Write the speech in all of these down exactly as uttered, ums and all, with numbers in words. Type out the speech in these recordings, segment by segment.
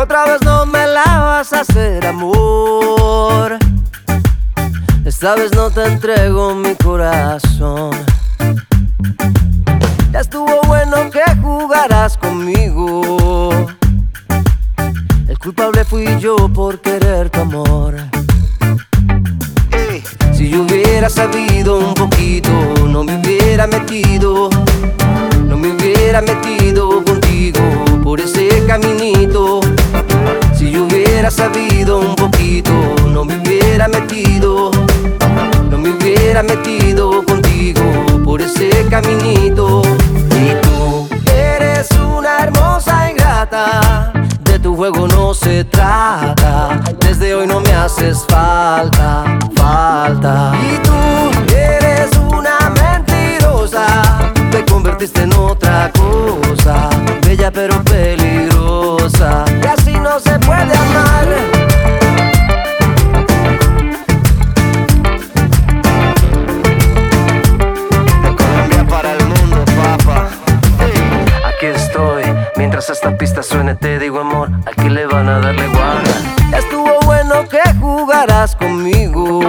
Otra vez no me la vas a hacer, amor. Esta vez no te entrego mi corazón. Ya estuvo bueno que jugaras conmigo. El culpable fui yo por querer tu amor. Hey. Si yo hubiera sabido un poquito, no me hubiera metido. No me hubiera metido contigo por ese caminito. Si yo hubiera sabido un poquito, no me hubiera metido. No me hubiera metido contigo por ese caminito. Y tú eres una hermosa ingrata, de tu juego no se trata. Desde hoy no me haces falta, falta. Y tú eres una mentirosa, te convertiste en otra cosa, bella pero peligrosa. Y así no se puede amar. Mientras esta pista suene te digo amor, aquí le van a darle guarda. Estuvo bueno que jugaras conmigo.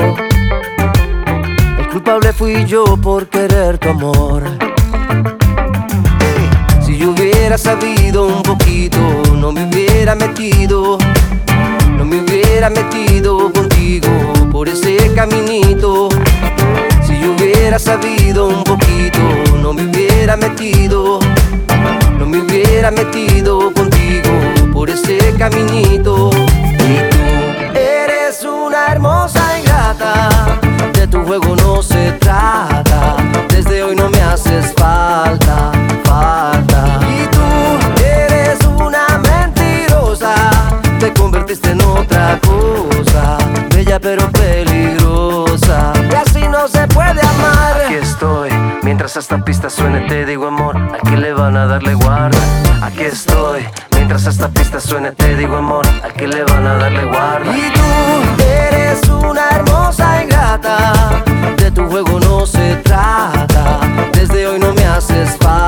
El culpable fui yo por querer tu amor. Si yo hubiera sabido un poquito, no me hubiera metido. No me hubiera metido contigo por ese caminito. Si yo hubiera sabido un poquito, no me hubiera metido. No me hubiera metido contigo por ese caminito. Y tú eres una hermosa ingrata, de tu juego no se trata. Desde hoy no me haces falta, falta. Y tú eres una mentirosa, te convertiste en otra cosa, bella pero peligrosa. Y así no se puede amar. Aquí estoy, mientras esta pista suene te digo amor, aquí le van a darle guarda. Aquí estoy, mientras esta pista suene te digo amor, aquí le van a darle guarda. Y tú eres una hermosa ingrata, de tu juego no se trata. Desde hoy no me haces falta.